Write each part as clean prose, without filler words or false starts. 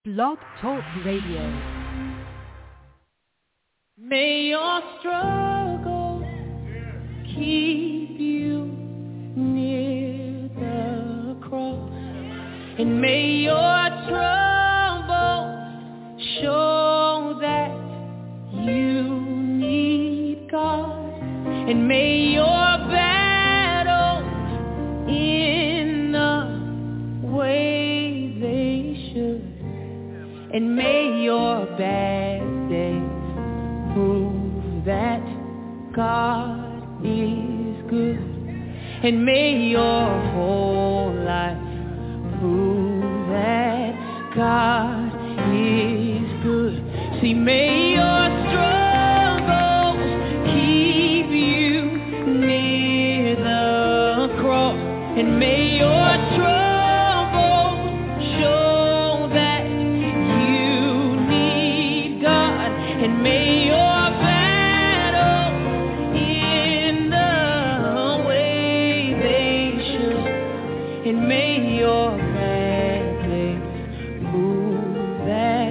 Blog Talk Radio. May your struggle keep you near the cross, and may your trouble show that you need God, and may your battles in the way they should, and may your bad days prove that God is good, and may your whole life prove that God is good. See, may your struggles keep you near the cross, and may your trouble show that you need God, and may your battles in the way they should, and may your bad days prove that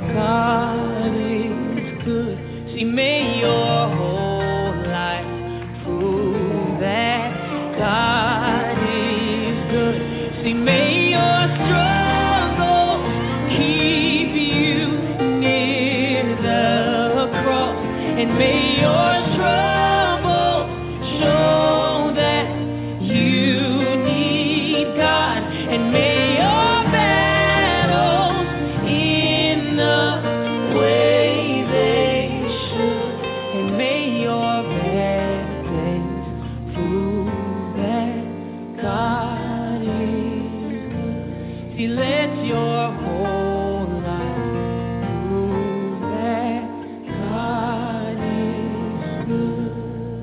God is good. See, may your whole life prove that God is good. See, may your struggle keep you near the cross, and may your trouble show that you need God, and may your battles in the way they should, and may your bad days prove that God is good. See, let your whole life prove that God is good.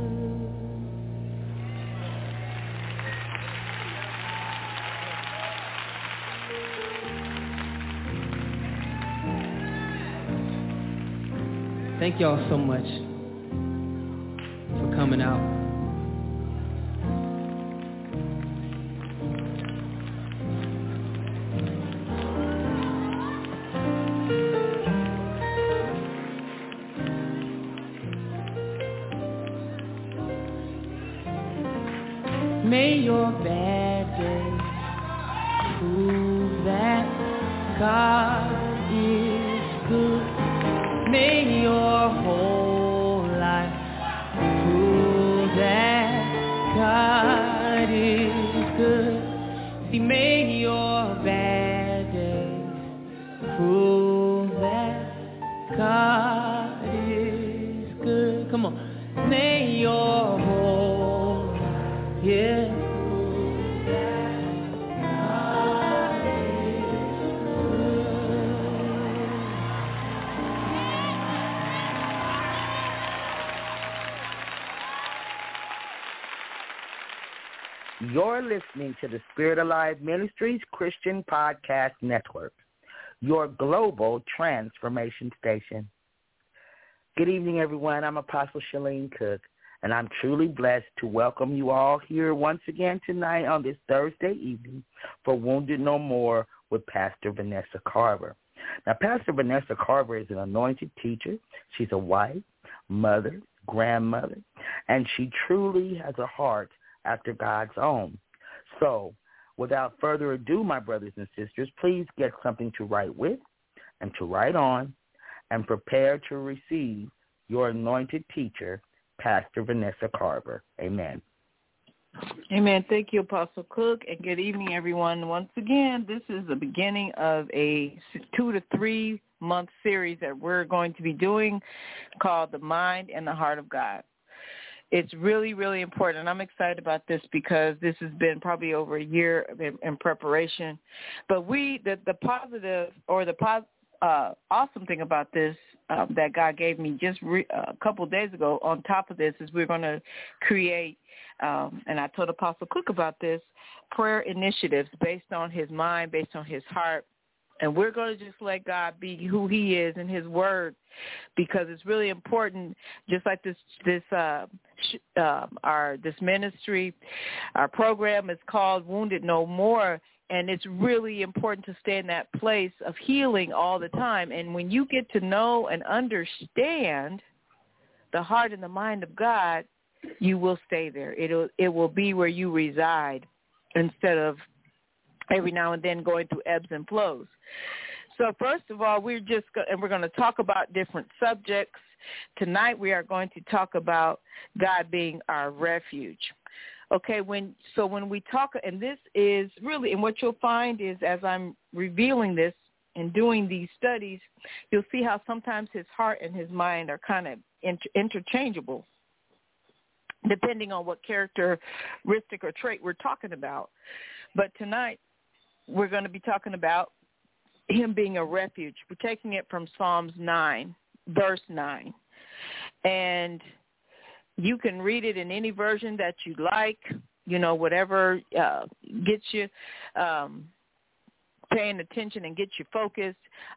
Thank y'all so much for coming out. May your bad days prove that God is good. May your whole life prove that God is good. See, may your bad days prove that God is good. Come on. May your whole life, yeah, prove that God is good. You're listening to the Spirit Alive Ministries Christian Podcast Network, your global transformation station. Good evening, everyone. I'm Apostle Shalene Cook, and I'm truly blessed to welcome you all here once again tonight on this Thursday evening for Wounded No More with Pastor Vanessa Carver. Now, Pastor Vanessa Carver is an anointed teacher. She's a wife, mother, grandmother, and she truly has a heart after God's own. So, without further ado, my brothers and sisters, please get something to write with and to write on, and prepare to receive your anointed teacher, Pastor Vanessa Carver. Amen. Amen. Thank you, Apostle Cook, and good evening, everyone. Once again, this is the beginning of a 2 to 3 month series that we're going to be doing called The Mind and the Heart of God. It's really, really important, and I'm excited about this because this has been probably over a year in preparation. But the positive or the awesome thing about this that God gave me just a couple of days ago on top of this is we're going to create, and I told Apostle Cook about this, prayer initiatives based on his mind, based on his heart. And we're going to just let God be who he is in his word, because it's really important, just like this ministry, our program is called Wounded No More. And it's really important to stay in that place of healing all the time. And when you get to know and understand the heart and the mind of God, you will stay there. It will be where you reside instead of every now and then going through ebbs and flows. So first of all, we're going to talk about different subjects. Tonight we are going to talk about God being our refuge. Okay, when we talk, and this is really, and what you'll find is as I'm revealing this and doing these studies, you'll see how sometimes his heart and his mind are kind of interchangeable, depending on what characteristic or trait we're talking about. But tonight we're going to be talking about him being a refuge. We're taking it from Psalms 9, verse 9. And you can read it in any version that you like, whatever gets you paying attention and gets you focused.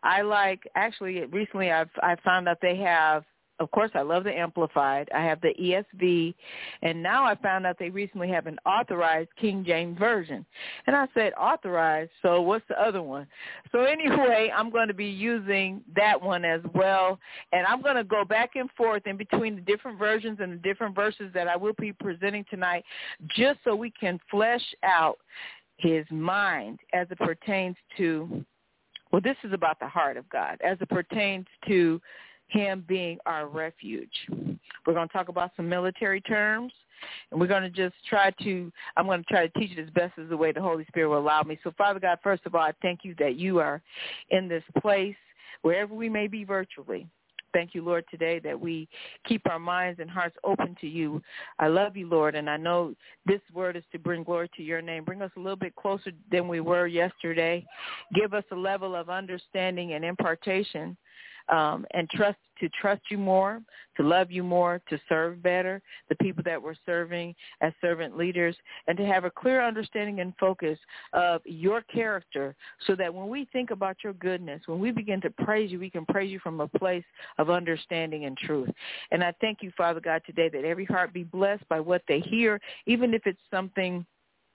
Recently I found out they have, of course, I love the Amplified. I have the ESV, and now I found out they recently have an authorized King James Version. And I said, authorized, so what's the other one? So anyway, I'm going to be using that one as well, and I'm going to go back and forth in between the different versions and the different verses that I will be presenting tonight, just so we can flesh out his mind as it pertains to, well, this is about the heart of God, as it pertains to him being our refuge. We're going to talk about some military terms, and we're going to I'm going to try to teach it as best as the way the Holy Spirit will allow me. So, Father God, first of all, I thank you that you are in this place, wherever we may be virtually. Thank you, Lord, today that we keep our minds and hearts open to you. I love you, Lord, and I know this word is to bring glory to your name. Bring us a little bit closer than we were yesterday. Give us a level of understanding and impartation, and trust you more, to love you more, to serve better the people that we're serving as servant leaders, and to have a clear understanding and focus of your character, so that when we think about your goodness, when we begin to praise you, we can praise you from a place of understanding and truth. And I thank you, Father God, today that every heart be blessed by what they hear, even if it's something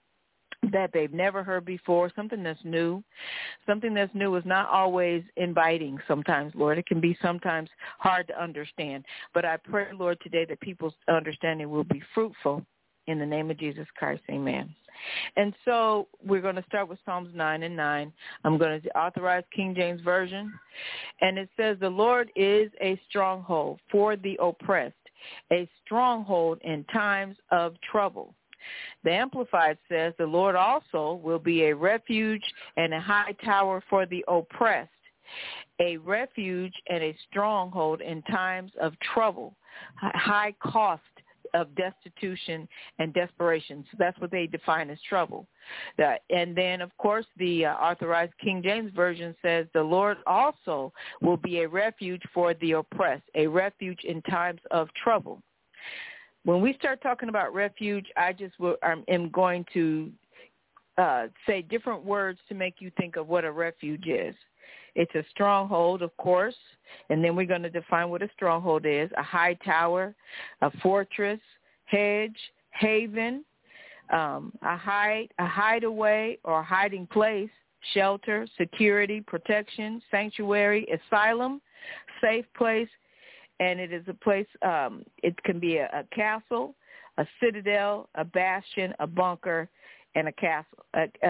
that they've never heard before, something that's new. Something that's new is not always inviting sometimes, Lord. It can be sometimes hard to understand. But I pray, Lord, today that people's understanding will be fruitful in the name of Jesus Christ. Amen. And so we're going to start with Psalms 9 and 9. I'm going to authorize King James Version. And it says, the Lord is a stronghold for the oppressed, a stronghold in times of trouble. The Amplified says, the Lord also will be a refuge and a high tower for the oppressed, a refuge and a stronghold in times of trouble, high cost of destitution and desperation. So that's what they define as trouble. And then, of course, the authorized King James Version says, the Lord also will be a refuge for the oppressed, a refuge in times of trouble. When we start talking about refuge, I am going to say different words to make you think of what a refuge is. It's a stronghold, of course, and then we're going to define what a stronghold is: a high tower, a fortress, hedge, haven, a hideaway or hiding place, shelter, security, protection, sanctuary, asylum, safe place. And it is a place, it can be a castle, a citadel, a bastion, a bunker, and a castle,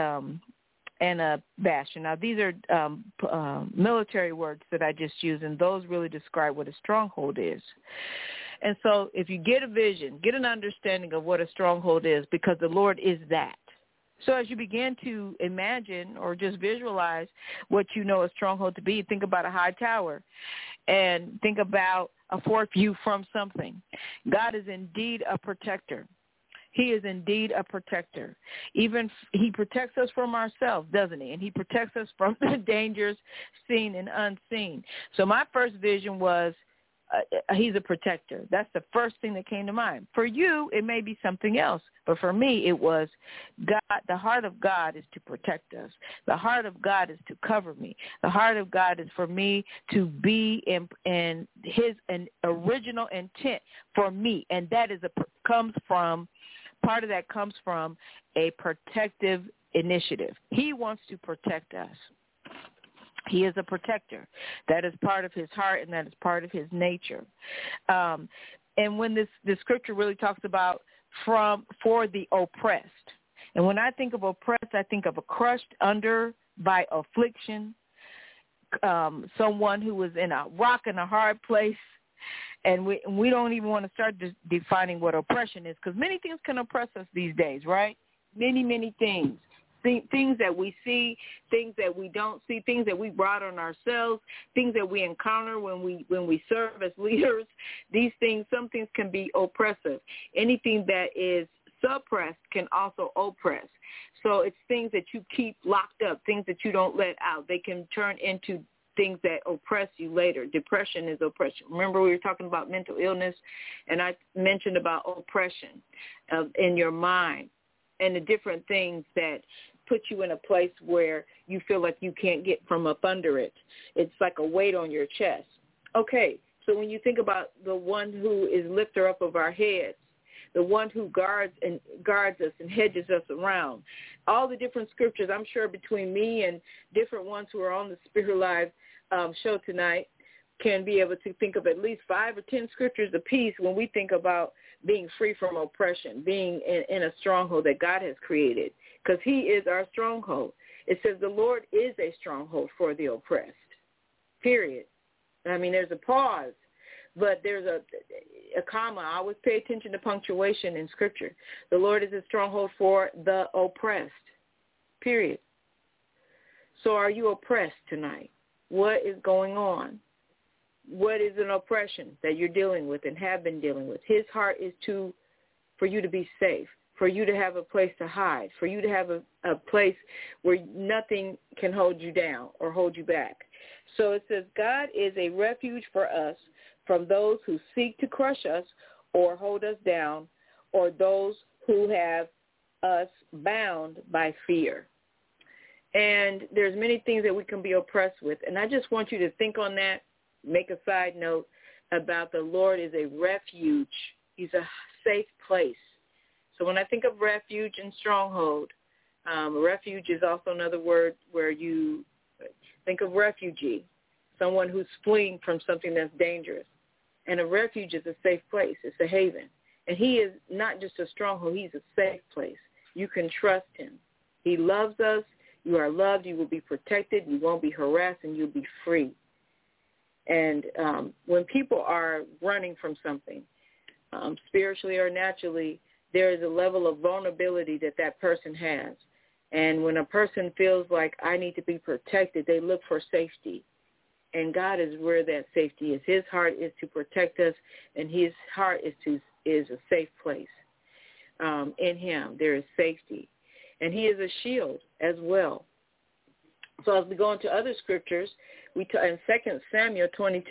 and a bastion. Now, these are military words that I just used, and those really describe what a stronghold is. And so if you get a vision, get an understanding of what a stronghold is, because the Lord is that. So as you begin to imagine or just visualize what you know a stronghold to be, think about a high tower and think about a fourth view from something. God is indeed a protector. He is indeed a protector. Even he protects us from ourselves, doesn't he? And he protects us from the dangers seen and unseen. So my first vision was he's a protector. That's the first thing that came to mind. For you, it may be something else. But for me, it was God. The heart of God is to protect us. The heart of God is to cover me. The heart of God is for me to be in his original intent for me. And that is part of that comes from a protective initiative. He wants to protect us. He is a protector. That is part of his heart, and that is part of his nature. And when this scripture really talks about for the oppressed, and when I think of oppressed, I think of a crushed under by affliction, someone who was in a rock and a hard place. And we don't even want to start defining what oppression is, because many things can oppress us these days, right? Many, many things. Things that we see, things that we don't see, things that we brought on ourselves, things that we encounter when we serve as leaders. These things, some things can be oppressive. Anything that is suppressed can also oppress. So it's things that you keep locked up, things that you don't let out. They can turn into things that oppress you later. Depression is oppression. Remember, we were talking about mental illness, and I mentioned about oppression in your mind and the different things that put you in a place where you feel like you can't get from up under it. It's like a weight on your chest. Okay, so when you think about the one who is lifter up of our heads, the one who guards us and hedges us around, all the different scriptures, I'm sure between me and different ones who are on the Spirit Live show tonight can be able to think of at least 5 or 10 scriptures apiece when we think about being free from oppression, being in a stronghold that God has created, because he is our stronghold. It says the Lord is a stronghold for the oppressed, period. I mean, there's a pause, but there's a comma. I always pay attention to punctuation in Scripture. The Lord is a stronghold for the oppressed, period. So are you oppressed tonight? What is going on? What is an oppression that you're dealing with and have been dealing with? His heart is for you to be safe, for you to have a place to hide, for you to have a place where nothing can hold you down or hold you back. So it says God is a refuge for us from those who seek to crush us or hold us down, or those who have us bound by fear. And there's many things that we can be oppressed with. And I just want you to think on that. Make a side note about the Lord is a refuge. He's a safe place. So when I think of refuge and stronghold, refuge is also another word where you think of refugee, someone who's fleeing from something that's dangerous. And a refuge is a safe place. It's a haven. And he is not just a stronghold. He's a safe place. You can trust him. He loves us. You are loved. You will be protected. You won't be harassed, and you'll be free. And when people are running from something, spiritually or naturally, there is a level of vulnerability that person has. And when a person feels like I need to be protected, they look for safety. And God is where that safety is. His heart is to protect us, and his heart is a safe place. In him, there is safety. And he is a shield as well. So as we go into other scriptures, in 2 Samuel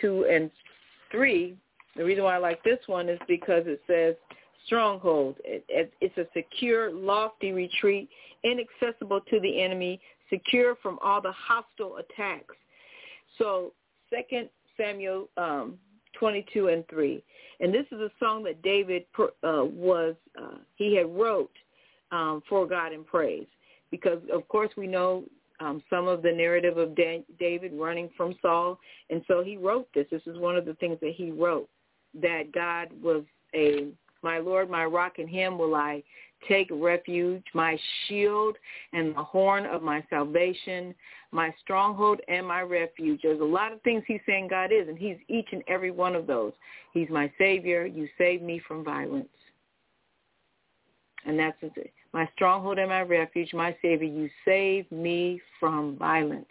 22:3, the reason why I like this one is because it says stronghold. It's a secure, lofty retreat, inaccessible to the enemy, secure from all the hostile attacks. So 2 Samuel 22:3, and this is a song that David he had wrote for God in praise, because of course we know some of the narrative of David running from Saul, and so he wrote this. This is one of the things that he wrote, that God was my Lord, my rock, in him will I take refuge, my shield and the horn of my salvation, my stronghold and my refuge. There's a lot of things he's saying God is, and he's each and every one of those. He's my Savior. You save me from violence. And that's it. My stronghold and my refuge, my Savior, you save me from violence.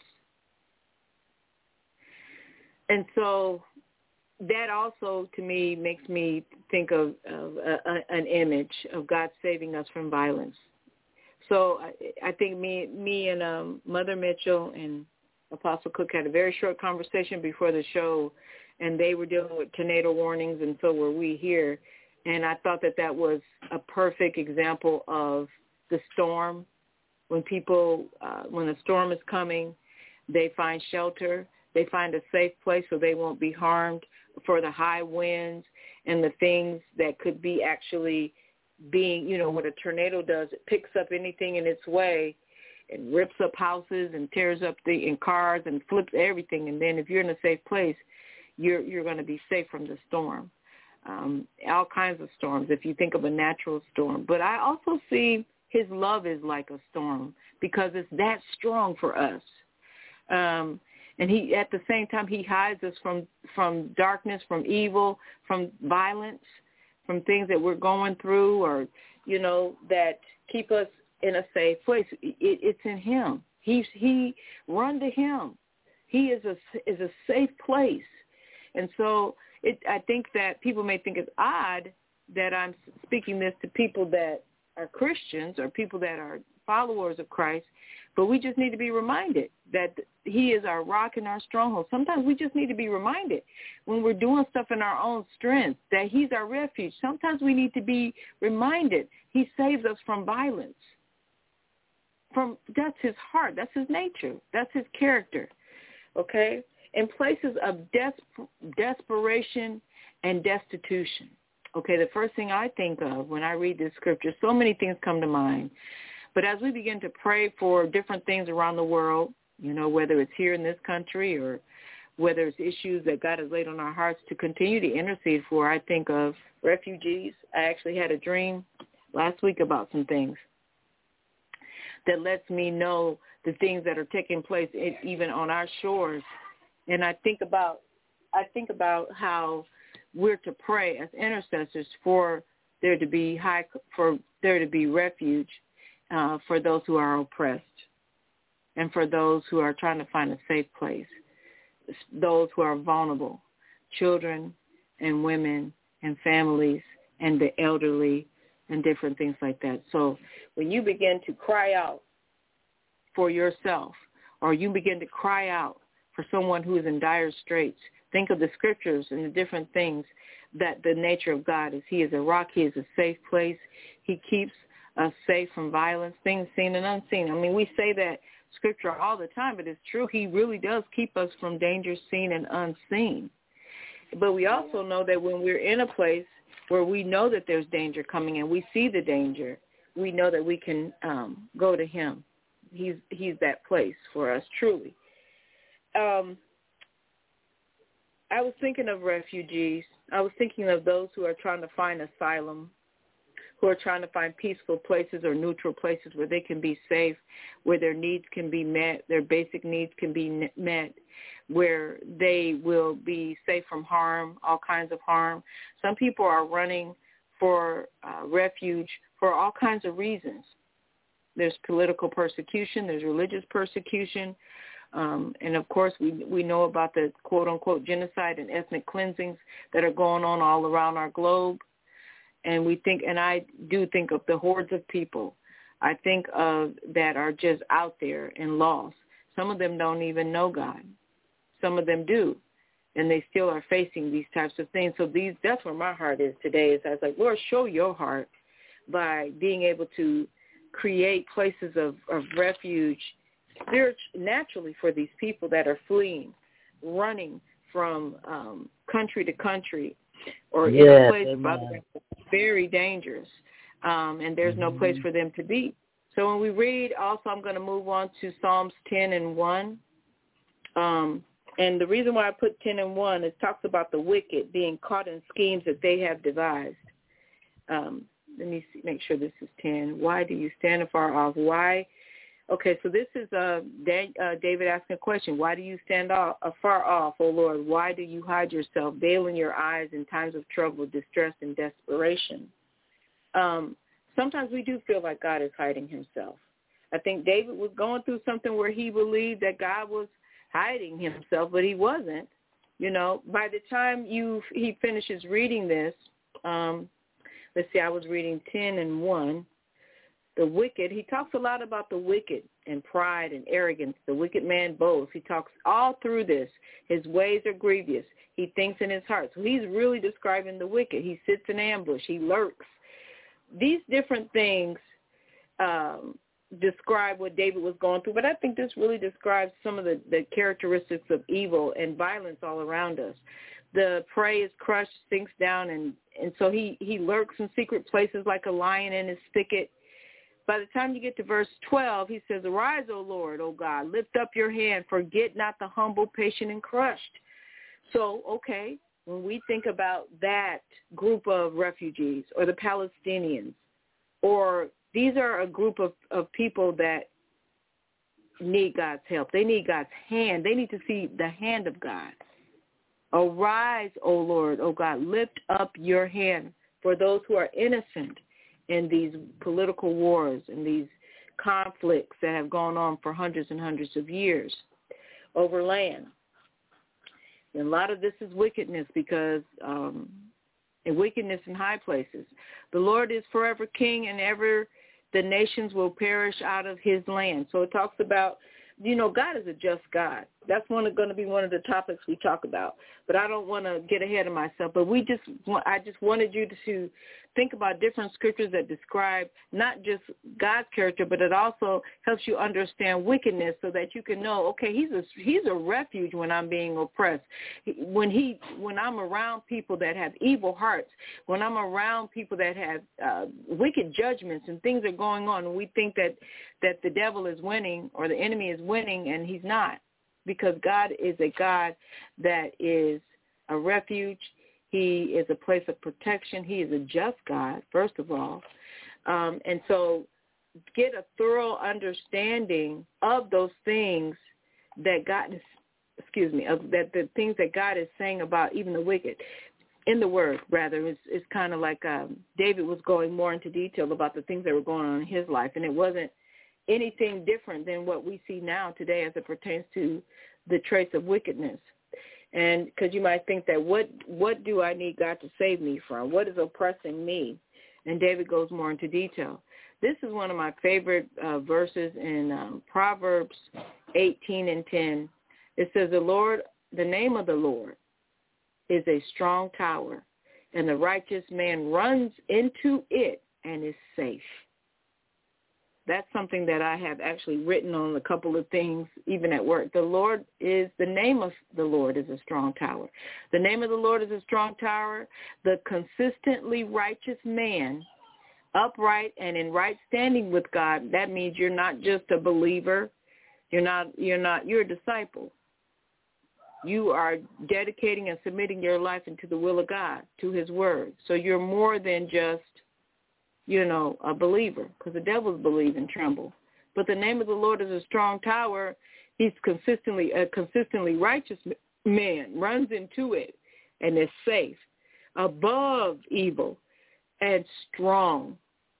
And so that also, to me, makes me think of an image of God saving us from violence. So I think me and Mother Mitchell and Apostle Cook had a very short conversation before the show, and they were dealing with tornado warnings, and so were we here. And I thought that was a perfect example of the storm. When when a storm is coming, they find shelter. They find a safe place so they won't be harmed for the high winds and the things that could be actually being, what a tornado does. It picks up anything in its way and rips up houses and tears up in cars and flips everything. And then if you're in a safe place, you're going to be safe from the storm, all kinds of storms, if you think of a natural storm. But I also see his love is like a storm because it's that strong for us. And he, at the same time, he hides us from darkness, from evil, from violence, from things that we're going through or, that keep us in a safe place. It's in him. He run to him. He is a safe place. And so I think that people may think it's odd that I'm speaking this to people that are Christians or people that are followers of Christ, but we just need to be reminded that he is our rock and our stronghold. Sometimes we just need to be reminded when we're doing stuff in our own strength that he's our refuge. Sometimes we need to be reminded he saves us from violence. That's his heart. That's his nature. That's his character. Okay? In places of desperation and destitution. Okay, the first thing I think of when I read this scripture, so many things come to mind. But as we begin to pray for different things around the world, whether it's here in this country or whether it's issues that God has laid on our hearts to continue to intercede for, I think of refugees. I actually had a dream last week about some things that lets me know the things that are taking place even on our shores. And I think about how we're to pray as intercessors for there to be refuge for those who are oppressed and for those who are trying to find a safe place, those who are vulnerable, children and women and families and the elderly and different things like that. So when you begin to cry out for yourself or you begin to cry out for someone who is in dire straits, think of the scriptures and the different things that the nature of God is. He is a rock. He is a safe place. He keeps us safe from violence, things seen and unseen. I mean, we say that scripture all the time, but it's true. He really does keep us from danger seen and unseen. But we also know that when we're in a place where we know that there's danger coming and we see the danger, we know that we can go to him. He's that place for us, truly. I was thinking of refugees. I was thinking of those who are trying to find asylum, who are trying to find peaceful places or neutral places where they can be safe, where their needs can be met, their basic needs can be met, where they will be safe from harm, all kinds of harm. Some people are running for refuge for all kinds of reasons. There's political persecution, there's religious persecution, and of course we know about the quote-unquote genocide and ethnic cleansings that are going on all around our globe. And I do think of the hordes of people I think of that are just out there and lost. Some of them don't even know God. Some of them do, and they still are facing these types of things. So that's where my heart is today. Is I was like, Lord, show your heart by being able to create places of refuge naturally for these people that are fleeing, running from country to country, or in a place very dangerous, and there's no place for them to be. So when we read, also I'm going to move on to Psalms 10 and 1. And the reason why I put 10 and 1 is talks about the wicked being caught in schemes that they have devised. Let me make sure this is 10. Why do you stand afar off? Why? Okay, so this is David asking a question. Why do you stand afar off, O Lord? Why do you hide yourself, veiling your eyes in times of trouble, distress, and desperation? Sometimes we do feel like God is hiding himself. I think David was going through something where he believed that God was hiding himself, but he wasn't. By the time he finishes reading this, let's see, I was reading 10 and 1. The wicked, he talks a lot about the wicked and pride and arrogance. The wicked man boasts. He talks all through this. His ways are grievous. He thinks in his heart. So he's really describing the wicked. He sits in ambush. He lurks. These different things describe what David was going through, but I think this really describes some of the characteristics of evil and violence all around us. The prey is crushed, sinks down, and so he lurks in secret places like a lion in his thicket. by the time you get to verse 12, he says, arise, O Lord, O God, lift up your hand, forget not the humble, patient, and crushed. So, okay, when we think about that group of refugees or the Palestinians, or these are a group of people that need God's help. They need God's hand. They need to see the hand of God. Arise, O Lord, O God, lift up your hand for those who are innocent in these political wars and these conflicts that have gone on for hundreds and hundreds of years over land. And a lot of this is wickedness because and wickedness in high places. The Lord is forever king, and ever the nations will perish out of his land. So it talks about, God is a just God. That's going to be one of the topics we talk about. But I don't want to get ahead of myself. But I just wanted you to think about different scriptures that describe not just God's character, but it also helps you understand wickedness so that you can know, okay, he's a refuge when I'm being oppressed. When I'm around people that have evil hearts, when I'm around people that have wicked judgments and things are going on, and we think that the devil is winning or the enemy is winning, and he's not, because God is a God that is a refuge. He is a place of protection. He is a just God, first of all. And so get a thorough understanding of those things that God is, that the things that God is saying about even the wicked in the word, rather. It's kind of like David was going more into detail about the things that were going on in his life, and it wasn't anything different than what we see now today as it pertains to the traits of wickedness. And because you might think that what do I need God to save me from? What is oppressing me? And David goes more into detail. This is one of my favorite verses in Proverbs 18:10. It says, the name of the Lord is a strong tower, and the righteous man runs into it and is safe. That's something that I have actually written on a couple of things, even at work. The name of the Lord is a strong tower. The name of the Lord is a strong tower. The consistently righteous man, upright and in right standing with God, that means you're not just a believer. You're a disciple. You are dedicating and submitting your life into the will of God, to his word. So you're more than just a believer, because the devils believe and tremble. But the name of the Lord is a strong tower. He's a consistently righteous man, runs into it and is safe, above evil and strong.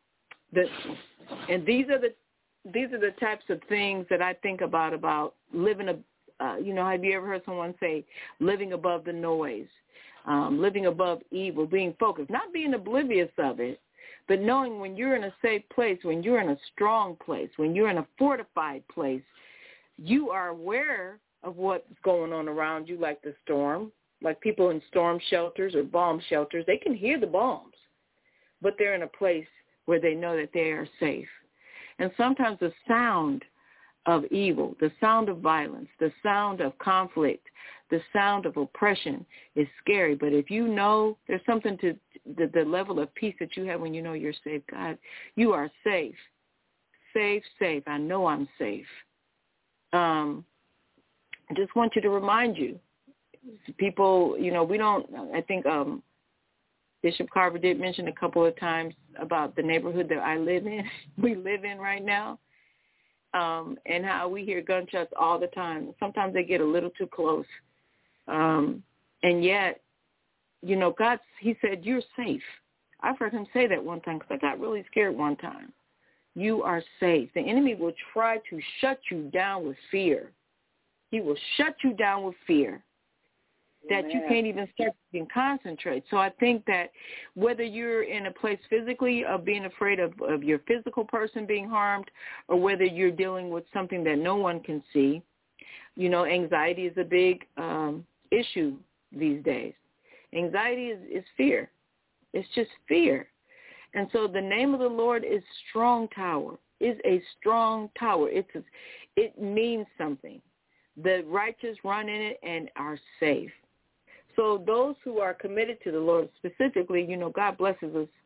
And these are the types of things that I think about living have you ever heard someone say living above the noise, living above evil, being focused, not being oblivious of it, but knowing when you're in a safe place, when you're in a strong place, when you're in a fortified place, you are aware of what's going on around you, like the storm, like people in storm shelters or bomb shelters. They can hear the bombs, but they're in a place where they know that they are safe. And sometimes the sound of evil, the sound of violence, the sound of conflict, the sound of oppression is scary. But if you know there's something to the level of peace that you have when you know you're safe, God, you are safe. Safe. I know I'm safe. I just want you to remind you, people, I think Bishop Carver did mention a couple of times about the neighborhood that we live in right now, and how we hear gunshots all the time. Sometimes they get a little too close. And yet, God, he said, you're safe. I've heard him say that one time because I got really scared one time. You are safe. The enemy will try to shut you down with fear. He will shut you down with fear that you can't even start to concentrate. So I think that whether you're in a place physically of being afraid of your physical person being harmed, or whether you're dealing with something that no one can see, anxiety is a big issue these days. Anxiety is fear. It's just fear. And so the name of the Lord is strong tower, is a strong tower. It means something. The righteous run in it and are safe. So those who are committed to the Lord specifically, God blesses us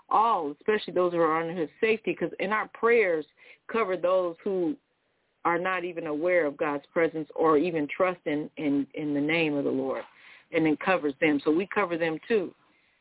all, especially those who are under his safety, because in our prayers cover those who are not even aware of God's presence or even trust in the name of the Lord, and it covers them. So we cover them too.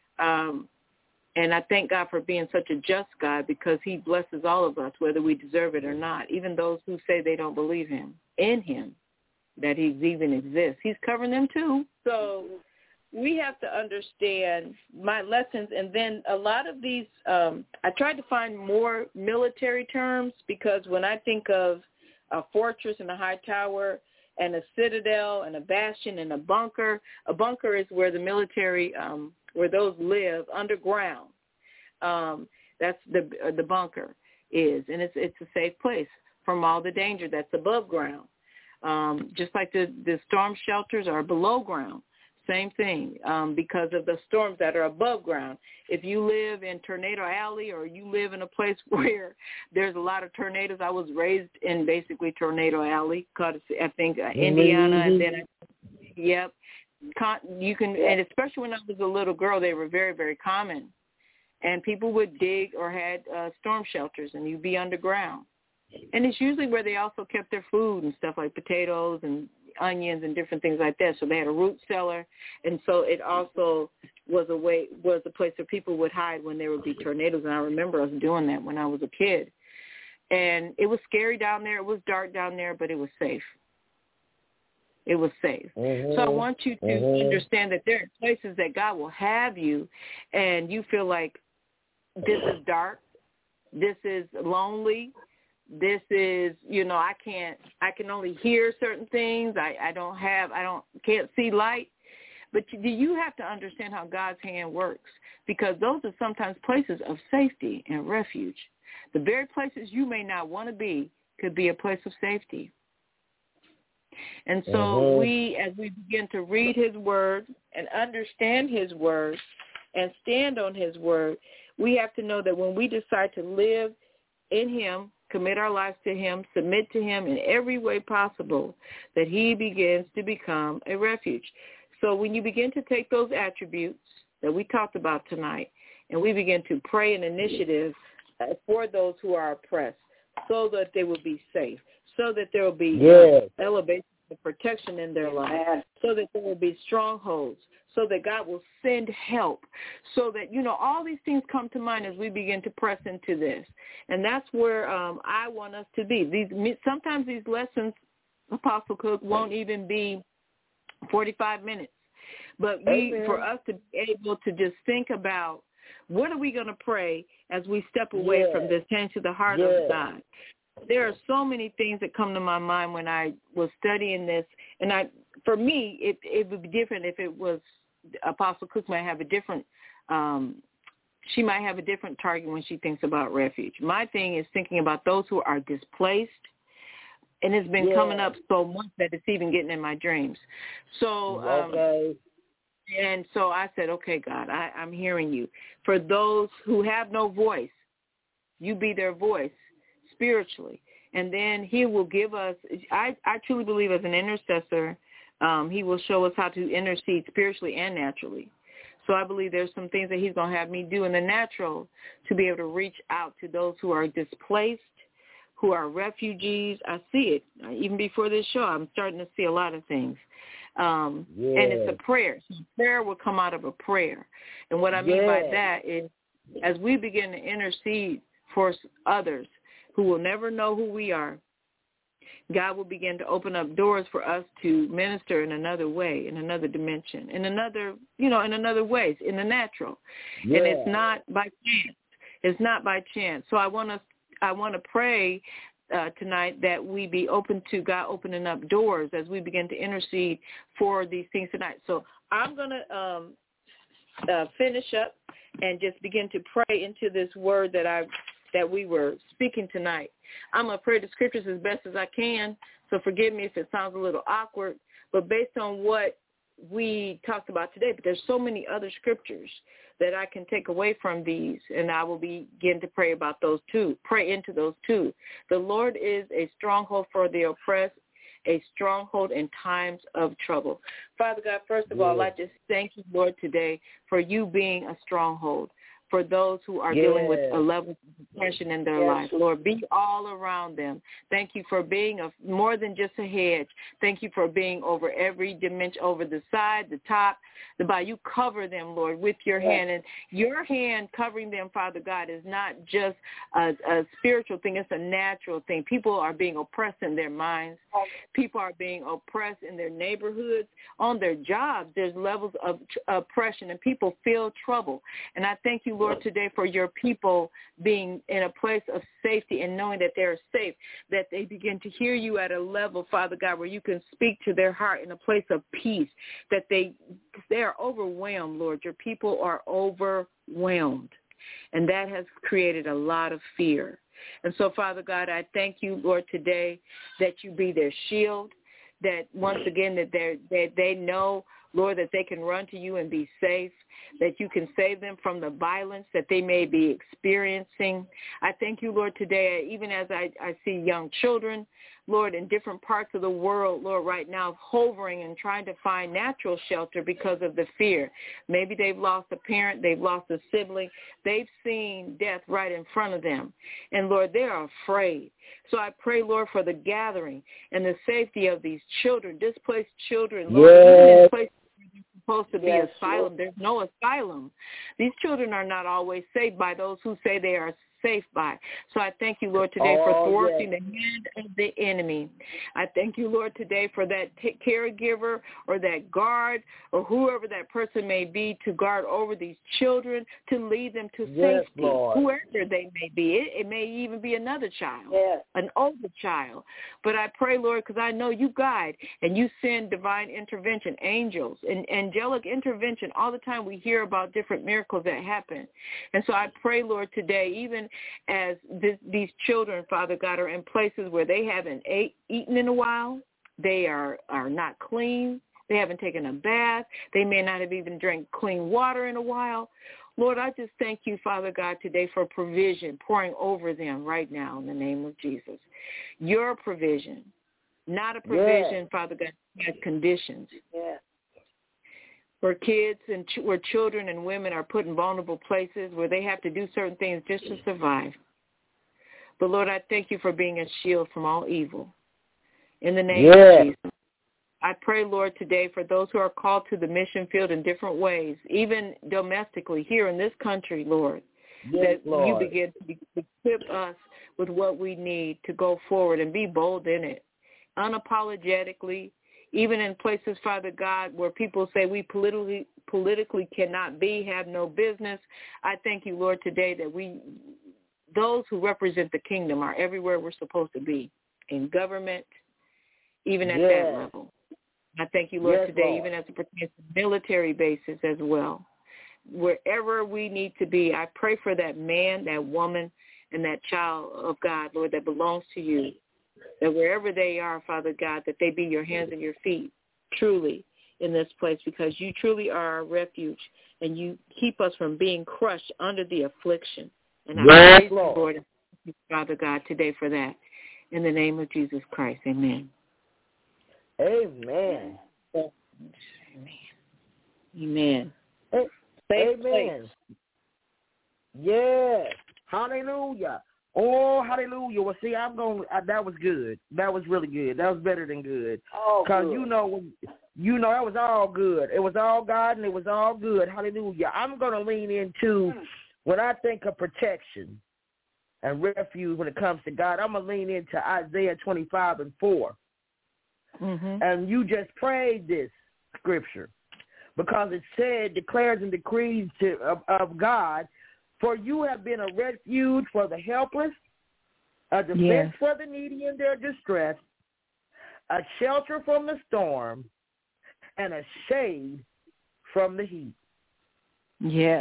And I thank God for being such a just God, because he blesses all of us, whether we deserve it or not, even those who say they don't believe in him, that he even exists. He's covering them too. So we have to understand my lessons. And then a lot of these, I tried to find more military terms, because when I think of a fortress and a high tower and a citadel and a bastion and a bunker is where the military, where those live underground. That's the bunker is, and it's a safe place from all the danger that's above ground. Just like the storm shelters are below ground. Same thing, because of the storms that are above ground. If you live in Tornado Alley, or you live in a place where there's a lot of tornadoes, I was raised in basically Tornado Alley, I think Indiana, and then, yep. You can, and especially when I was a little girl, they were very, very common. And people would dig or had storm shelters, and you'd be underground. And it's usually where they also kept their food and stuff like potatoes and onions and different things like that. So they had a root cellar, and so it also was a place where people would hide when there would be tornadoes. And I remember us doing that when I was a kid. And it was scary down there. It was dark down there, but it was safe. It was safe. Mm-hmm. So I want you to understand that there are places that God will have you, and you feel like this is dark, this is lonely, this is, I can only hear certain things. I can't see light. But you have to understand how God's hand works, because those are sometimes places of safety and refuge. The very places you may not want to be could be a place of safety. And so as we begin to read his word and understand his word and stand on his word, we have to know that when we decide to live in him, commit our lives to him, submit to him in every way possible, that he begins to become a refuge. So when you begin to take those attributes that we talked about tonight, and we begin to pray an initiative for those who are oppressed, so that they will be safe, so that there will be elevation and protection in their life, so that there will be strongholds, so that God will send help, so that, all these things come to mind as we begin to press into this. And that's where I want us to be. Sometimes these lessons, Apostle Cook, won't even be 45 minutes. But for us to be able to just think about, what are we going to pray as we step away from this, turn to the heart of God? There are so many things that come to my mind when I was studying this. And for me, it would be different if it was Apostle Cook might have a different, she might have a different target when she thinks about refuge. My thing is thinking about those who are displaced, and it's been coming up so much that it's even getting in my dreams. So, and so I said, okay, God, I'm hearing you. For those who have no voice, you be their voice spiritually. And then he will give us, I truly believe as an intercessor, he will show us how to intercede spiritually and naturally. So I believe there's some things that he's going to have me do in the natural to be able to reach out to those who are displaced, who are refugees. I see it. Even before this show, I'm starting to see a lot of things. And it's a prayer. So prayer will come out of a prayer. And what I mean by that is, as we begin to intercede for others who will never know who we are, God will begin to open up doors for us to minister in another way, in another dimension, in another, in other ways, in the natural. And it's not by chance. It's not by chance. So I want to pray tonight that we be open to God opening up doors as we begin to intercede for these things tonight. So I'm going to finish up and just begin to pray into this word that we were speaking tonight. I'm going to pray the scriptures as best as I can, so forgive me if it sounds a little awkward, but based on what we talked about today, but there's so many other scriptures that I can take away from these, and I will begin to pray about those too, pray into those too. The Lord is a stronghold for the oppressed, a stronghold in times of trouble. Father God, first of all, I just thank you, Lord, today for you being a stronghold. for those who are dealing with a level of depression in their life. Lord, be all around them. Thank you for being more than just a hedge. Thank you for being over every dimension, over the side, the top, the bottom. You cover them, Lord, with your hand. And your hand covering them, Father God, is not just a spiritual thing. It's a natural thing. People are being oppressed in their minds. People are being oppressed in their neighborhoods, on their jobs. There's levels of oppression, and people feel trouble. And I thank you, Lord, today for your people being in a place of safety and knowing that they're safe, that they begin to hear you at a level, Father God, where you can speak to their heart in a place of peace, that they are overwhelmed, Lord. Your people are overwhelmed, and that has created a lot of fear. And so, Father God, I thank you, Lord, today that you be their shield, that once again that they know, Lord, that they can run to you and be safe, that you can save them from the violence that they may be experiencing. I thank you, Lord, today, even as I see young children, Lord, in different parts of the world, Lord, right now, hovering and trying to find natural shelter because of the fear. Maybe they've lost a parent, they've lost a sibling, they've seen death right in front of them. And, Lord, they are afraid. So I pray, Lord, for the gathering and the safety of these children, displaced children, Lord, even in places supposed to be asylum. There's no asylum. These children are not always saved by those who say they are safe by. So I thank you, Lord, today for thwarting the hand of the enemy. I thank you, Lord, today for that caregiver or that guard or whoever that person may be to guard over these children, to lead them to safety, whoever they may be. It may even be another child, an older child. But I pray, Lord, because I know you guide and you send divine intervention, angels, and angelic intervention. All the time we hear about different miracles that happen. And so I pray, Lord, today, even as these children, Father God, are in places where they haven't eaten in a while, they are not clean, they haven't taken a bath, they may not have even drank clean water in a while. Lord, I just thank you, Father God, today for provision pouring over them right now in the name of Jesus. Your provision, not a provision, Father God, has conditions. Where kids and where children and women are put in vulnerable places where they have to do certain things just to survive. But, Lord, I thank you for being a shield from all evil. In the name of Jesus. I pray, Lord, today for those who are called to the mission field in different ways, even domestically here in this country, Lord, that you begin to equip us with what we need to go forward and be bold in it, unapologetically, even in places, Father God, where people say we politically cannot be, have no business. I thank you, Lord, today that those who represent the kingdom are everywhere we're supposed to be, in government, even at that level. I thank you, Lord, today, even as it pertains to military bases as well. Wherever we need to be, I pray for that man, that woman, and that child of God, Lord, that belongs to you. That wherever they are, Father God, that they be your hands and your feet, truly, in this place, because you truly are our refuge, and you keep us from being crushed under the affliction. And I praise you, Lord, and thank you, Father God, today for that. In the name of Jesus Christ, amen. Amen. Amen. Amen. Yes. Hallelujah. Oh, hallelujah. Well, see, that was good. That was really good. That was better than good. Because you know, it was all good. It was all God and it was all good. Hallelujah. I'm going to lean into, when I think of protection and refuge when it comes to God, I'm going to lean into Isaiah 25:4. Mm-hmm. And you just prayed this scripture because it said, declares and decrees of God, for you have been a refuge for the helpless, a defense for the needy in their distress, a shelter from the storm, and a shade from the heat. Yes.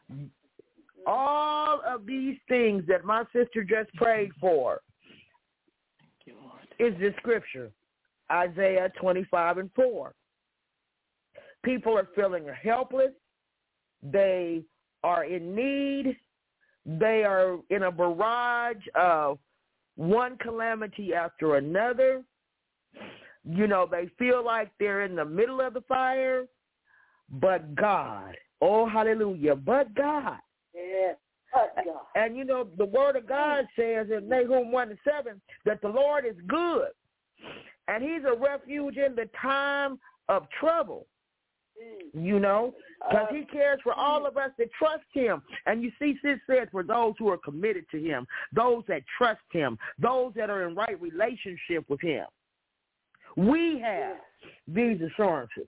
All of these things that my sister just prayed for is the scripture, Isaiah 25:4. People are feeling helpless. They are in need. They are in a barrage of one calamity after another. You know, they feel like they're in the middle of the fire, but God, oh, hallelujah, but God Yes. And, you know, the word of God says in Nahum 1:7 that the Lord is good, and he's a refuge in the time of trouble, you know, because he cares for all of us that trust him. And you see, sis said, for those who are committed to him, those that trust him, those that are in right relationship with him, we have these assurances.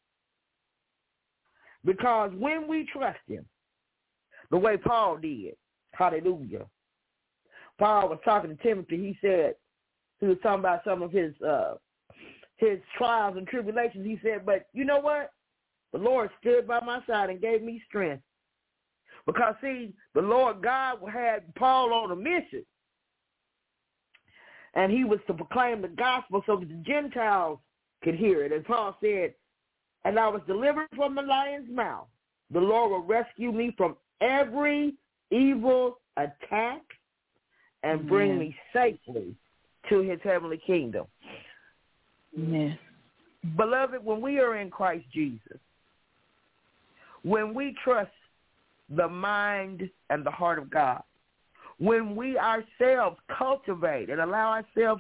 Because when we trust him, the way Paul did, hallelujah. Paul was talking to Timothy. He said, he was talking about some of his trials and tribulations. He said, but you know what? The Lord stood by my side and gave me strength. Because, see, the Lord God had Paul on a mission. And he was to proclaim the gospel so that the Gentiles could hear it. And Paul said, and I was delivered from the lion's mouth. The Lord will rescue me from every evil attack and bring me safely to his heavenly kingdom. Amen. Beloved, when we are in Christ Jesus, when we trust the mind and the heart of God, when we ourselves cultivate and allow ourselves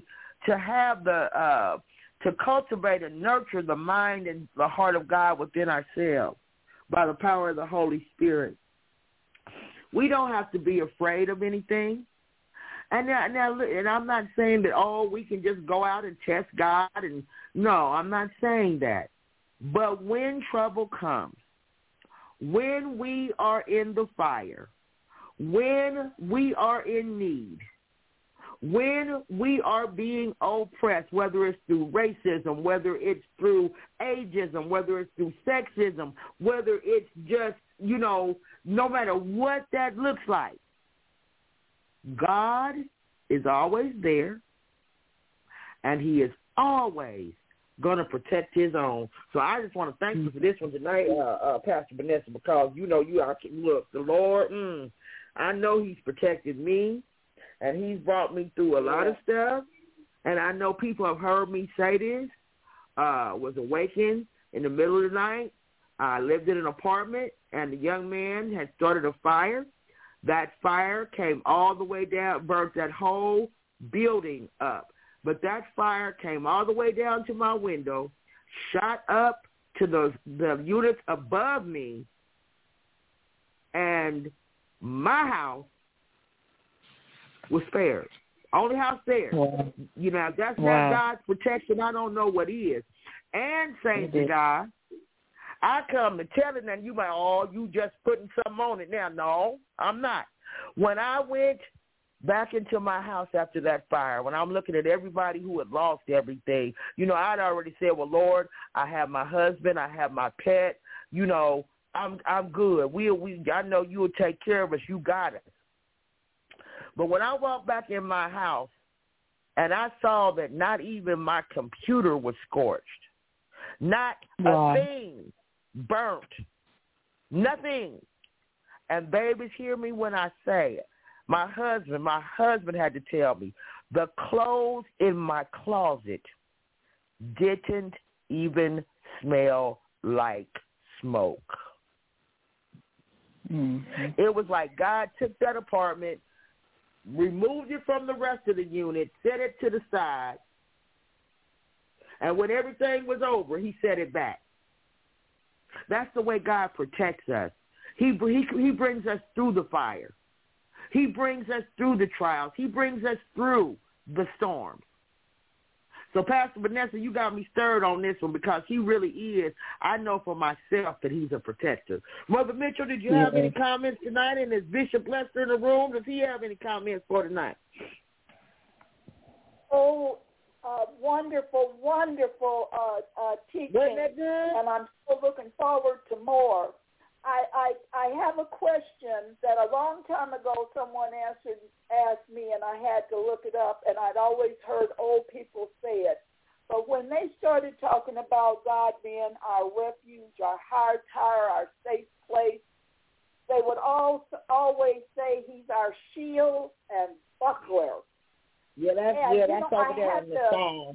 to cultivate and nurture the mind and the heart of God within ourselves by the power of the Holy Spirit, we don't have to be afraid of anything. And I'm not saying that, we can just go out and test God. And no, I'm not saying that. But when trouble comes, when we are in the fire, when we are in need, when we are being oppressed, whether it's through racism, whether it's through ageism, whether it's through sexism, whether it's just, no matter what that looks like, God is always there, and he is always going to protect his own. So I just want to thank you for this one tonight, Pastor Vanessa, because, look, the Lord, I know he's protected me, and he's brought me through a lot of stuff, and I know people have heard me say this, was awakened in the middle of the night. I lived in an apartment, and the young man had started a fire. That fire came all the way down, burnt that whole building up. But that fire came all the way down to my window, shot up to the units above me, and my house was spared. Only house there. Wow. If that's not God's protection, I don't know what is. And saints of God, I come to tell it, and you might, you just putting something on it now. No, I'm not. When I went back into my house after that fire, when I'm looking at everybody who had lost everything, I'd already said, well, Lord, I have my husband, I have my pet, I'm good. I know you will take care of us. You got us. But when I walked back in my house and I saw that not even my computer was scorched, not a thing burnt, nothing. And babies, hear me when I say it. My husband had to tell me, the clothes in my closet didn't even smell like smoke. Mm-hmm. It was like God took that apartment, removed it from the rest of the unit, set it to the side, and when everything was over, he set it back. That's the way God protects us. He brings us through the fire. He brings us through the trials. He brings us through the storms. So, Pastor Vanessa, you got me stirred on this one because he really is. I know for myself that he's a protector. Mother Mitchell, did you have any comments tonight? And is Bishop Lester in the room? Does he have any comments for tonight? Wonderful, wonderful teaching. Wasn't that good? And I'm still looking forward to more. I have a question that a long time ago someone asked me, and I had to look it up, and I'd always heard old people say it. But when they started talking about God being our refuge, our hard tower, our safe place, they would always say he's our shield and buckler. Yeah, that's over there in the song.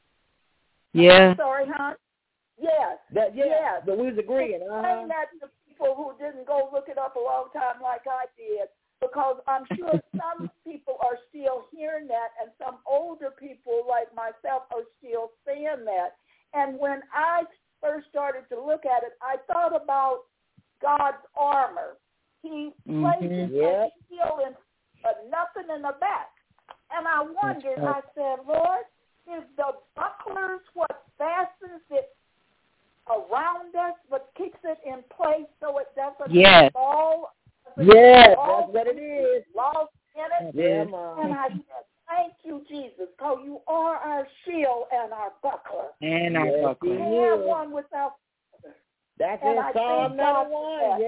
Yeah. I'm sorry, huh? Yes. Yes. But we was agreeing. Explain that to people who didn't go look it up a long time like I did, because I'm sure some people are still hearing that, and some older people like myself are still saying that. And when I first started to look at it, I thought about God's armor. He places a shield in nothing in the back. And I wondered, I said, Lord, is the bucklers what fastens it around us, what keeps it in place so it doesn't fall? Yes, that's what it is. Lost in it. Yeah, and I said, thank you, Jesus, because you are our shield and our buckler. And our buckler. We have one without other. That's in Psalm 91,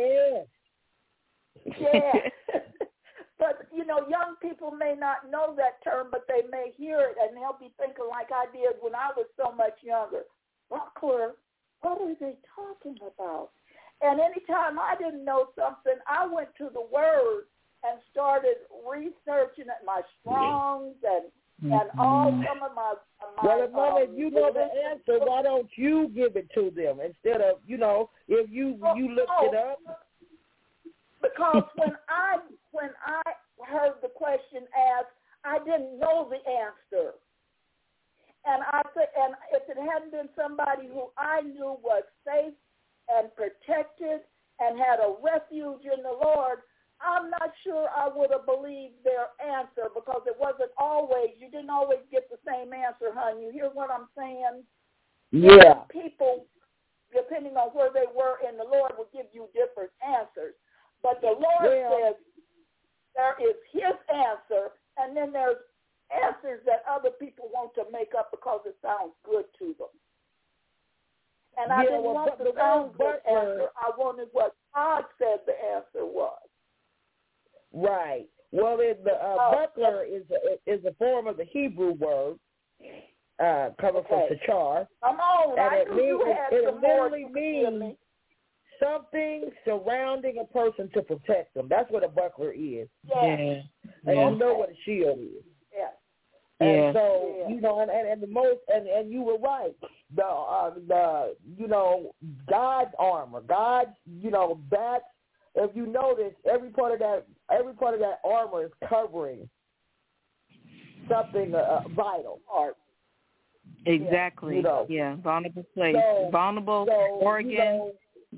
Yeah. But, young people may not know that term, but they may hear it, and they'll be thinking like I did when I was so much younger. Buckler, what are they talking about? And anytime I didn't know something, I went to the Word and started researching at my Strongs and all some of my well, Mother, if you know the answer, why don't you give it to them instead of, if you looked it up? Because when I heard the question asked, I didn't know the answer. And if it hadn't been somebody who I knew was safe and protected and had a refuge in the Lord, I'm not sure I would have believed their answer, because it wasn't always, you didn't always get the same answer, hon. You hear what I'm saying? Yeah. People, depending on where they were in the Lord, would give you different answers. But the Lord says there is his answer, and then there's answers that other people want to make up because it sounds good to them. And I didn't want the sound good answer. I wanted what God said the answer was. Right. Well, the buckler is a form of the Hebrew word coming from Tachar. Come on, and it literally means means something surrounding a person to protect them. That's what a buckler is. Yeah. And you know what a shield is. Yeah. And so, and the most, and you were right. The God's armor, God's, that's, if you notice, every part of that armor is covering something vital. Exactly. Vulnerable place. Vulnerable organ.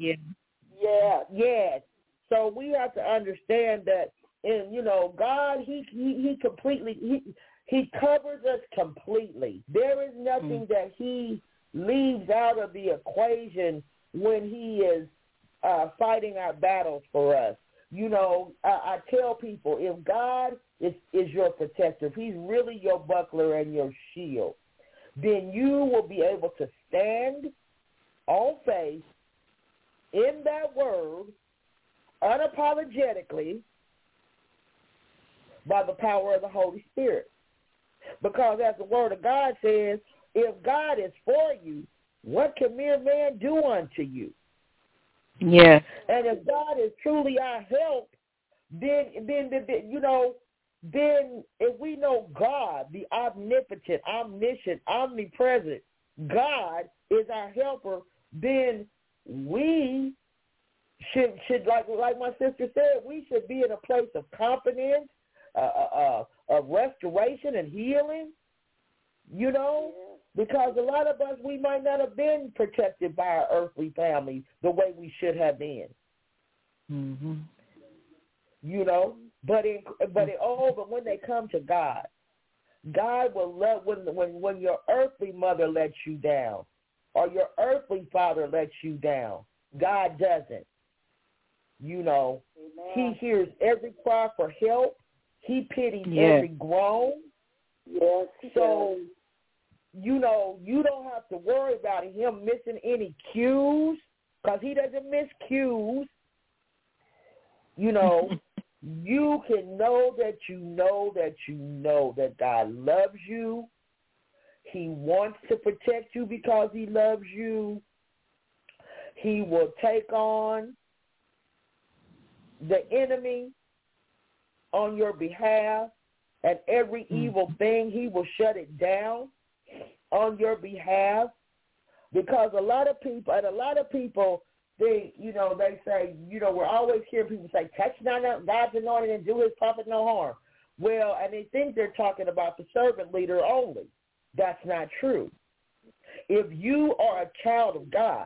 Yes. So we have to understand that, God, he completely, he covers us completely. There is nothing that he leaves out of the equation when he is fighting our battles for us. I tell people, if God is your protector, if he's really your buckler and your shield, then you will be able to stand on faith in that word unapologetically by the power of the Holy Spirit. Because as the word of God says, if God is for you, what can mere man do unto you? Yeah. And if God is truly our help, then if we know God, the omnipotent, omniscient, omnipresent God is our helper, then we should like my sister said, we should be in a place of confidence, of restoration and healing, because a lot of us, we might not have been protected by our earthly family the way we should have been. Mm-hmm. But when they come to God, God will love when your earthly mother lets you down or your earthly father lets you down. God doesn't. Amen. He hears every cry for help. He pities every groan. Yes. So, you don't have to worry about him missing any cues, because he doesn't miss cues. You can know that God loves you. He wants to protect you because he loves you. He will take on the enemy on your behalf, and every evil thing, he will shut it down on your behalf. Because a lot of people they say, we're always hearing people say, touch not God's anointed and do his prophet no harm. Well, and they think they're talking about the servant leader only. That's not true. If you are a child of God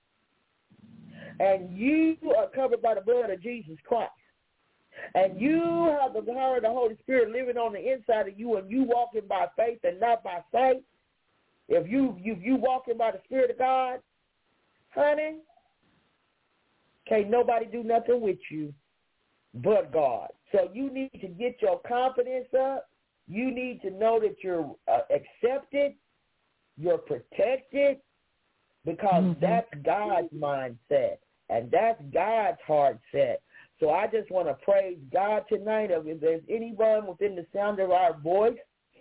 and you are covered by the blood of Jesus Christ, and you have the power of the Holy Spirit living on the inside of you, and you walking by faith and not by sight, if you walking by the Spirit of God, honey, can't nobody do nothing with you but God. So you need to get your confidence up. You need to know that you're accepted, you're protected, because that's God's mindset, and that's God's heart set. So I just want to praise God tonight. If there's anyone within the sound of our voices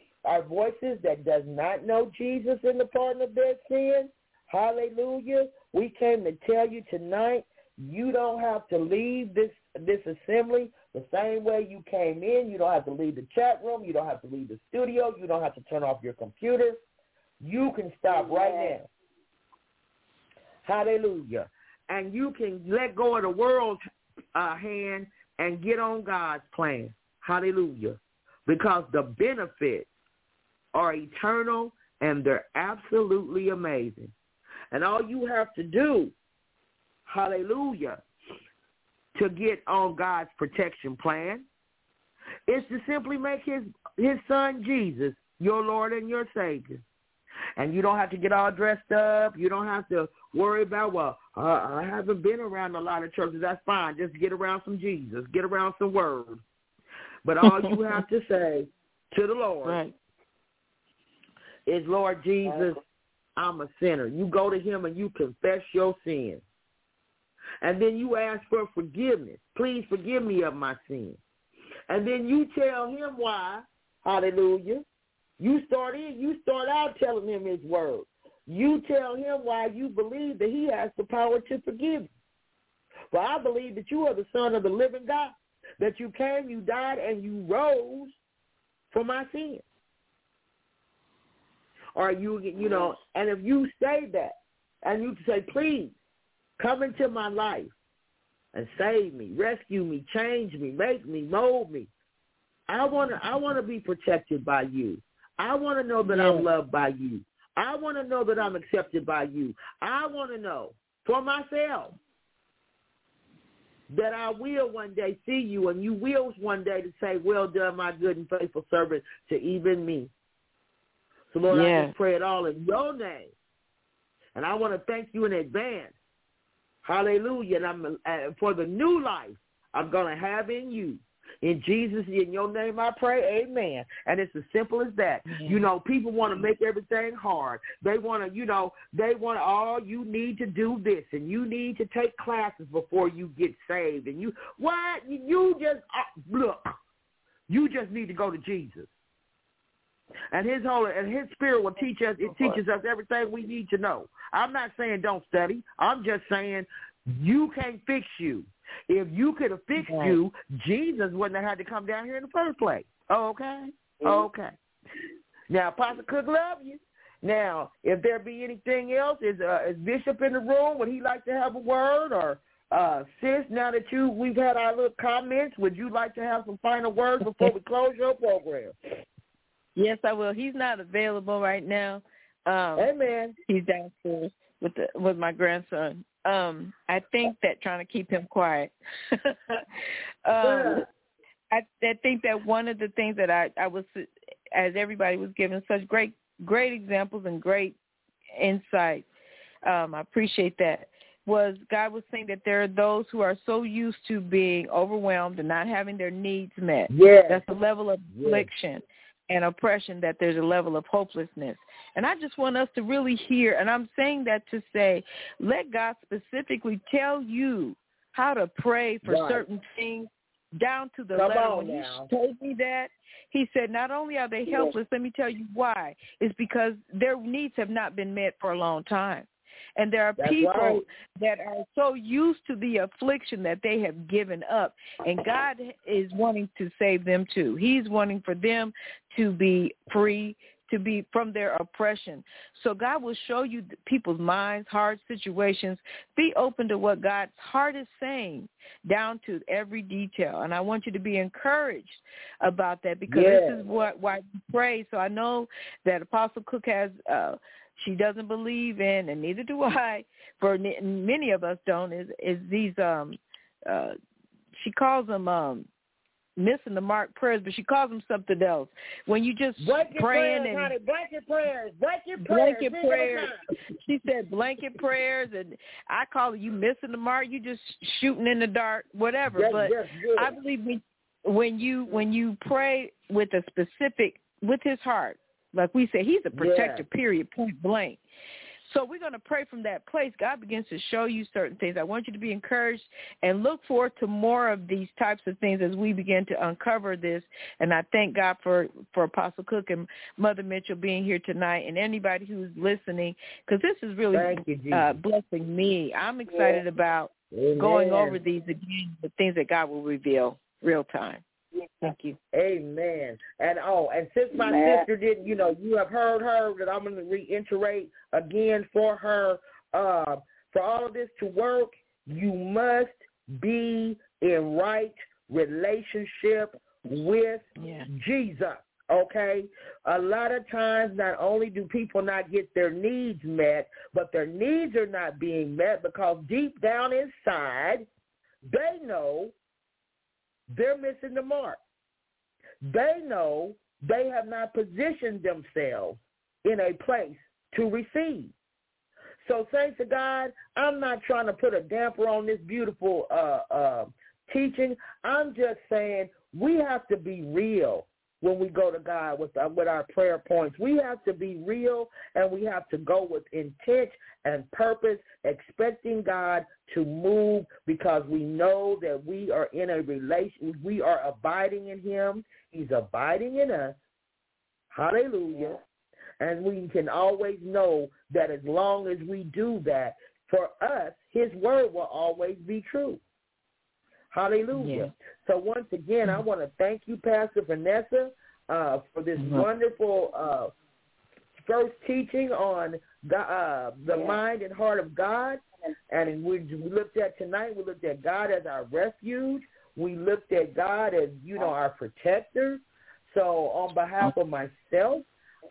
that does not know Jesus in the pardon of their sins, hallelujah, we came to tell you tonight, you don't have to leave this assembly the same way you came in. You don't have to leave the chat room. You don't have to leave the studio. You don't have to turn off your computer. You can stop right now. Hallelujah. And you can let go of the world's hand and get on God's plan. Hallelujah. Because the benefits are eternal and they're absolutely amazing. And all you have to do, hallelujah, to get on God's protection plan is to simply make his son Jesus your Lord and your Savior. And you don't have to get all dressed up. You don't have to worry about, I haven't been around a lot of churches. That's fine. Just get around some Jesus. Get around some word. But all you have to say to the Lord is, Lord Jesus, I'm a sinner. You go to him and you confess your sins. And then you ask for forgiveness. Please forgive me of my sins. And then you tell him why, hallelujah. You start out telling him his word. You tell him why you believe that he has the power to forgive you. Well, I believe that you are the Son of the living God, that you came, you died, and you rose for my sins. Or and if you say that, and you say, please, come into my life and save me, rescue me, change me, make me, mold me. I want to be protected by you. I want to know that I'm loved by you. I want to know that I'm accepted by you. I want to know for myself that I will one day see you, and you will one day to say, well done, my good and faithful servant, to even me. So, Lord, I just pray it all in your name. And I want to thank you in advance. Hallelujah. And for the new life I'm going to have in you. In Jesus, in your name I pray, amen. And it's as simple as that. Mm-hmm. People want to make everything hard. They want to, you need to do this, and you need to take classes before you get saved. And you just need to go to Jesus. And his Spirit will teach us. It teaches us everything we need to know. I'm not saying don't study. I'm just saying you can't fix you. If you could have fixed you, Jesus wouldn't have had to come down here in the first place. Okay? Okay. Now, Apostle Cook love you. Now, if there be anything else, is Bishop in the room? Would he like to have a word? Or sis, now that we've had our little comments, would you like to have some final words before we close your program? Yes, I will. He's not available right now. Amen. He's downstairs with my grandson. I think that trying to keep him quiet. I think that one of the things that I was, as everybody was giving such great examples and great insight, I appreciate that, was God was saying that there are those who are so used to being overwhelmed and not having their needs met. Yes. That's a level of affliction and oppression, that there's a level of hopelessness. And I just want us to really hear, and I'm saying that to say, let God specifically tell you how to pray for certain things down to the level. When he told me that, he said not only are they helpless, let me tell you why. It's because their needs have not been met for a long time. And there are people that are so used to the affliction that they have given up. And God is wanting to save them too. He's wanting for them to be free, to be from their oppression. So God will show you people's minds, hearts, situations. Be open to what God's heart is saying down to every detail. And I want you to be encouraged about that, because this is why we pray. So I know that Apostle Cook has she doesn't believe in, and neither do I, for many of us don't, is these she calls them missing the mark prayers, but she calls them something else. When you just praying and blanket prayers. She said blanket prayers, and I call it you missing the mark. You just shooting in the dark, whatever. But I believe when you pray with a specific, with his heart, like we say, he's a protector. Period. Point blank. So we're going to pray from that place. God begins to show you certain things. I want you to be encouraged and look forward to more of these types of things as we begin to uncover this. And I thank God for Apostle Cook and Mother Mitchell being here tonight, and anybody who's listening, because this is really blessing me. I'm excited about going over these again, the things that God will reveal real time. Thank you. Amen. And since my sister didn't, you have heard her, that I'm going to reiterate again for her. For all of this to work, you must be in right relationship with Jesus. Okay? A lot of times, not only do people not get their needs met, but their needs are not being met because deep down inside, they know they're missing the mark. They know they have not positioned themselves in a place to receive. So, saints of God, I'm not trying to put a damper on this beautiful teaching. I'm just saying we have to be real when we go to God with our prayer points. We have to be real, and we have to go with intent and purpose, expecting God to move, because we know that we are in a relation. We are abiding in him. He's abiding in us. Hallelujah. And we can always know that as long as we do that, for us, his word will always be true. Hallelujah. So once again, I want to thank you, Pastor Vanessa, for this wonderful first teaching on the mind and heart of God. And we looked at tonight, we looked at God as our refuge. We looked at God as, our protector. So on behalf of myself,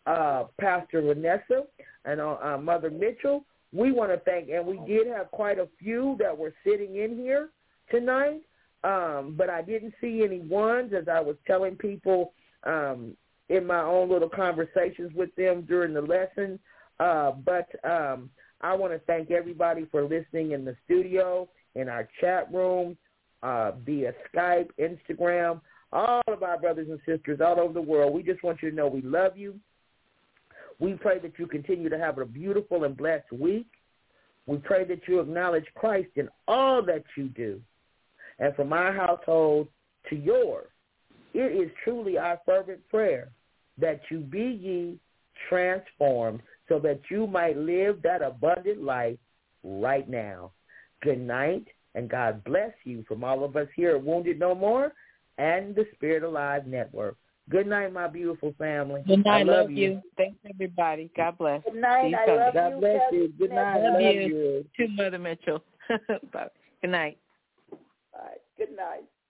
Pastor Vanessa, and Mother Mitchell, we want to thank, and we did have quite a few that were sitting in here tonight, but I didn't see any ones, as I was telling people in my own little conversations with them during the lesson. But I want to thank everybody for listening in the studio, in our chat room, via Skype, Instagram, all of our brothers and sisters all over the world. We just want you to know we love you. We pray that you continue to have a beautiful and blessed week. We pray that you acknowledge Christ in all that you do. And from our household to yours, it is truly our fervent prayer that you be ye transformed so that you might live that abundant life right now. Good night, and God bless you from all of us here at Wounded No More and the Spirit Alive Network. Good night, my beautiful family. Good night. I love you. Thanks, everybody. God bless. Good night. I love God you. bless you. Good night. Love Love you. you. To Mother Mitchell. Bye. Good night. All right. Good night.